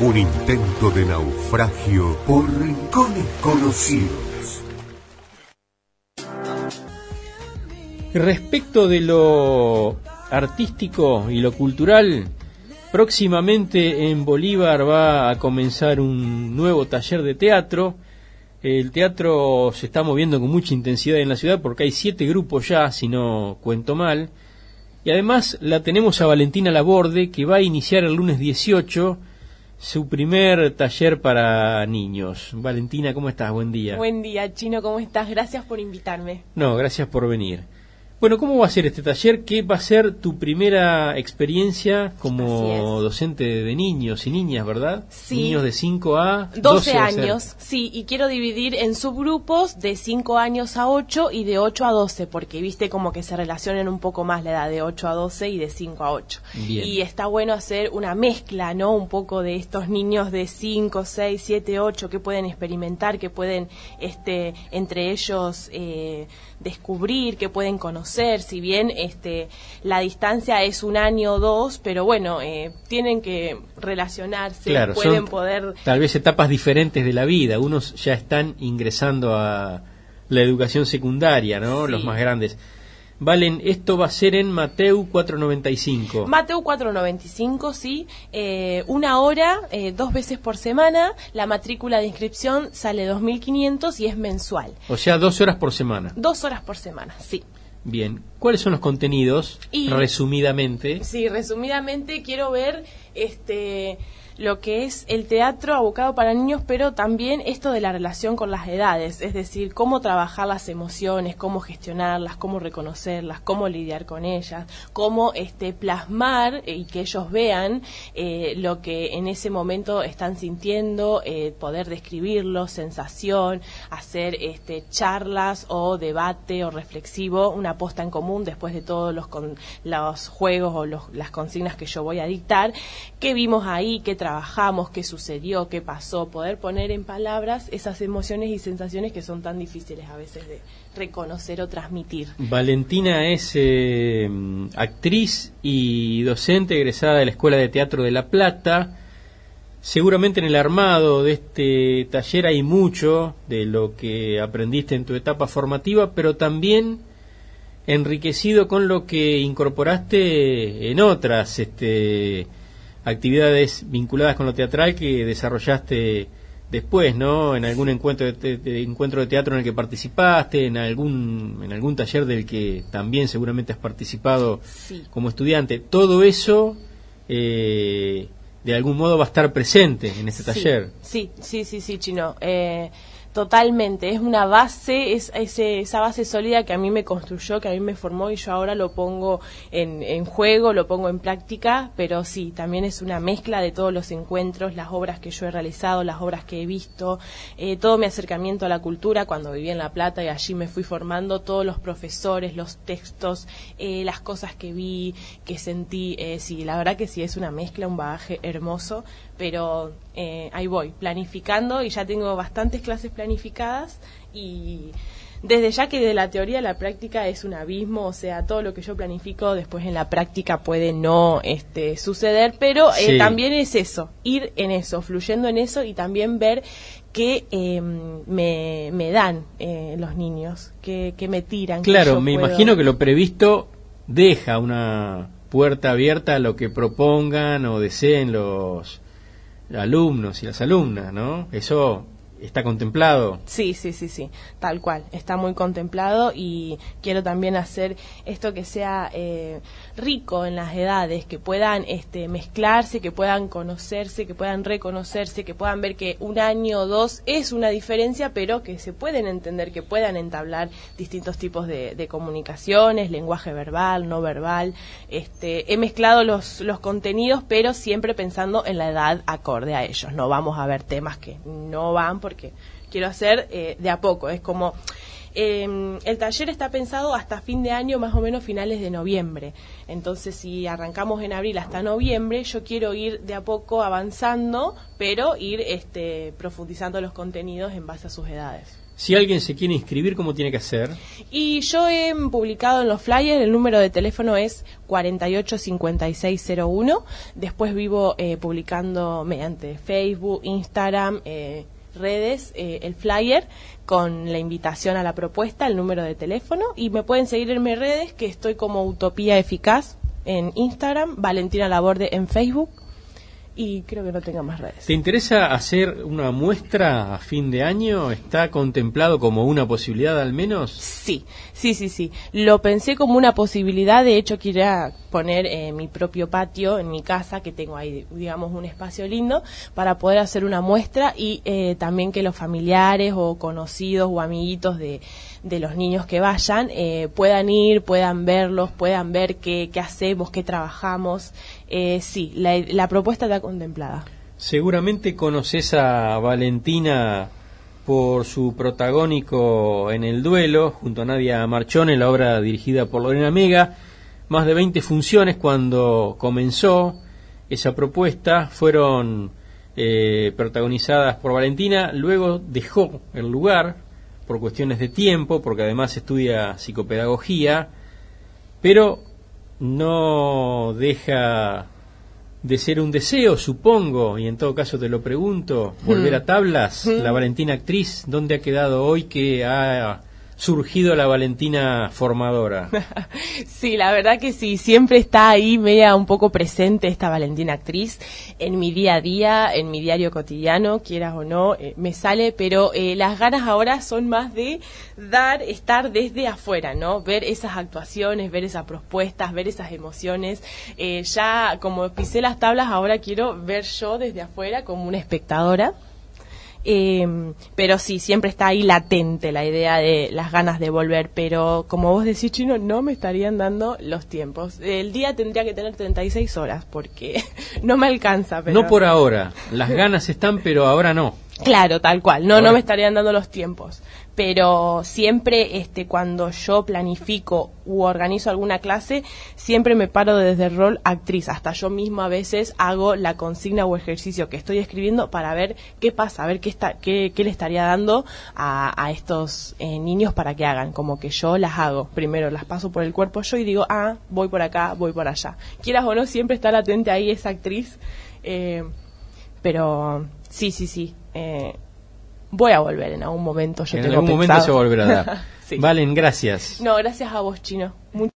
Un intento de naufragio por rincones conocidos. Respecto de lo artístico y lo cultural, próximamente en Bolívar va a comenzar un nuevo taller de teatro. El teatro se está moviendo con mucha intensidad en la ciudad porque hay 7 grupos ya, si no cuento mal. Y además la tenemos a Valentina Laborde, que va a iniciar el lunes 18 su primer taller para niños. Valentina, ¿cómo estás? Buen día. Buen día, Chino, ¿cómo estás? Gracias por invitarme. No, gracias por venir. Bueno, ¿cómo va a ser este taller? ¿Qué va a ser tu primera experiencia como docente de niños y niñas, verdad? Sí. Niños de 5 a 12 años, sí, y quiero dividir en subgrupos de 5 años a 8 y de 8 a 12, porque viste como que se relacionan un poco más la edad de 8 a 12 y de 5 a 8. Bien. Y está bueno hacer una mezcla, ¿no? Un poco de estos niños de 5, 6, 7, 8 que pueden experimentar, que pueden entre ellos descubrir, que pueden conocer, si bien la distancia es 1 año o 2, pero bueno, tienen que relacionarse, claro, pueden son poder... tal vez etapas diferentes de la vida. Unos ya están ingresando a la educación secundaria, ¿no? Sí. Los más grandes. Valen, esto va a ser en Mateu 495. Mateu 495, sí, 1 hora, 2 veces por semana. La matrícula de inscripción sale 2.500 y es mensual. O sea, 2 horas por semana. 2 horas por semana, sí. Bien. ¿Cuáles son los contenidos, resumidamente? Sí, resumidamente quiero ver lo que es el teatro abocado para niños, pero también esto de la relación con las edades, es decir, cómo trabajar las emociones, cómo gestionarlas, cómo reconocerlas, cómo lidiar con ellas, cómo plasmar y que ellos vean lo que en ese momento están sintiendo, poder describirlo, sensación, hacer charlas o debate o reflexivo, una puesta en común después de todos los juegos o las consignas que yo voy a dictar, qué vimos ahí, qué trabajamos, qué sucedió, qué pasó, poder poner en palabras esas emociones y sensaciones que son tan difíciles a veces de reconocer o transmitir. Valentina es actriz y docente egresada de la Escuela de Teatro de La Plata. Seguramente en el armado de este taller hay mucho de lo que aprendiste en tu etapa formativa, pero también enriquecido con lo que incorporaste en otras actividades vinculadas con lo teatral que desarrollaste después, ¿no? En algún encuentro de teatro en el que participaste, en algún taller del que también seguramente has participado sí. Como estudiante. Todo eso de algún modo va a estar presente en este taller. Sí, Chino. Totalmente, es una base, esa base sólida que a mí me construyó, que a mí me formó y yo ahora lo pongo en juego, lo pongo en práctica, pero sí, también es una mezcla de todos los encuentros, las obras que yo he realizado, las obras que he visto, todo mi acercamiento a la cultura cuando viví en La Plata y allí me fui formando, todos los profesores, los textos, las cosas que vi, que sentí, sí, la verdad que sí, es una mezcla, un bagaje hermoso, pero ahí voy, planificando y ya tengo bastantes clases planificadas y desde ya que de la teoría a la práctica es un abismo, o sea, todo lo que yo planifico después en la práctica puede no suceder, pero sí. También es eso, ir en eso, fluyendo en eso y también ver qué me dan los niños, qué me tiran. Claro, me imagino que lo previsto deja una puerta abierta a lo que propongan o deseen los alumnos y las alumnas, ¿no? Eso está contemplado. Sí, tal cual, está muy contemplado y quiero también hacer esto que sea rico en las edades, que puedan mezclarse, que puedan conocerse, que puedan reconocerse, que puedan ver que 1 año o 2 es una diferencia, pero que se pueden entender, que puedan entablar distintos tipos de comunicaciones, lenguaje verbal, no verbal. He mezclado los contenidos, pero siempre pensando en la edad acorde a ellos. No vamos a ver temas que no van porque quiero hacer de a poco. Es como el taller está pensado hasta fin de año, más o menos finales de noviembre. Entonces, si arrancamos en abril hasta noviembre, yo quiero ir de a poco avanzando, pero ir profundizando los contenidos en base a sus edades. Si alguien se quiere inscribir, ¿cómo tiene que hacer? Y yo he publicado en los flyers, el número de teléfono es 485601. Después vivo publicando mediante Facebook, Instagram, redes, el flyer con la invitación a la propuesta, el número de teléfono. Y me pueden seguir en mis redes, que estoy como Utopía Eficaz en Instagram, Valentina Laborde en Facebook. Y creo que no tenga más redes. ¿Te interesa hacer una muestra a fin de año? ¿Está contemplado como una posibilidad al menos? Sí. Lo pensé como una posibilidad. De hecho, quería poner mi propio patio en mi casa, que tengo ahí, digamos, un espacio lindo, para poder hacer una muestra y también que los familiares o conocidos o amiguitos de los niños que vayan puedan ir, puedan verlos, puedan ver qué hacemos, qué trabajamos. Sí, la propuesta está contemplada. Seguramente conoces a Valentina por su protagónico en El Duelo, junto a Nadia Marchone, la obra dirigida por Lorena Mega. Más de 20 funciones cuando comenzó esa propuesta fueron protagonizadas por Valentina. Luego dejó el lugar por cuestiones de tiempo, porque además estudia psicopedagogía, pero no deja de ser un deseo, supongo, y en todo caso te lo pregunto, volver a tablas. La Valentina actriz, ¿dónde ha quedado hoy que ha surgido la Valentina formadora? Sí, la verdad que sí, siempre está ahí media un poco presente esta Valentina actriz en mi día a día, en mi diario cotidiano, quieras o no, me sale, pero las ganas ahora son más de estar desde afuera, ¿no? Ver esas actuaciones, ver esas propuestas, ver esas emociones. Ya como pisé las tablas, ahora quiero ver yo desde afuera como una espectadora. Pero sí, siempre está ahí latente la idea de las ganas de volver, pero como vos decís, Chino, no me estarían dando los tiempos. El día tendría que tener 36 horas porque no me alcanza. Pero... No por ahora, las ganas están, pero ahora no. Claro, tal cual, no me estarían dando los tiempos. Pero siempre cuando yo planifico u organizo alguna clase, siempre me paro desde el rol actriz. Hasta yo misma a veces hago la consigna o ejercicio que estoy escribiendo para ver qué pasa, a ver qué le estaría dando a estos niños para que hagan. Como que yo las hago, primero las paso por el cuerpo yo y digo, voy por acá, voy por allá. Quieras o no, siempre estar atenta ahí esa actriz. Pero sí. Voy a volver en algún momento. En algún momento se volverá a dar. Sí. Valen, gracias. No, gracias a vos, Chino.